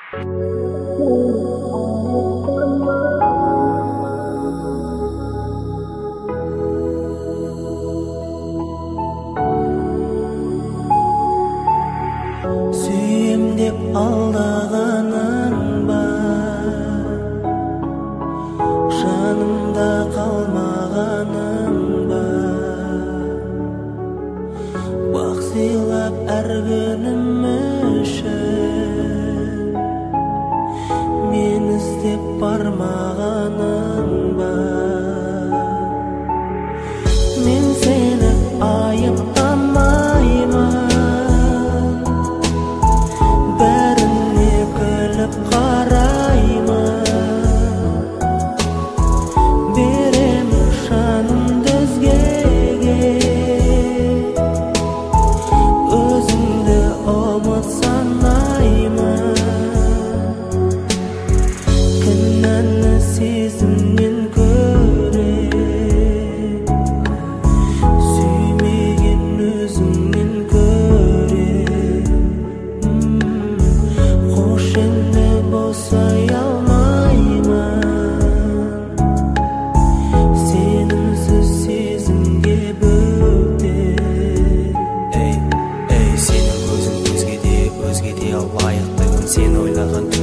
Сүйем деп алдағаның ба, жанымда қалмағаның ба, бақ сыйлап әр күнім үшін мен іздеп бармағаның ба. Мен сені айыптамаймын, бәріне күліп қараймын, беремін жанымды өзгеге, өзіңді ұмыт санаймын. Кінәні сезімнен көрем, сүймеген өзіңнен көрем. Қош енді босай алмаймын, сенімсіз сезімге бөтен. Ей, сенің көзің өзгеде лайықты күн, сен ойлаған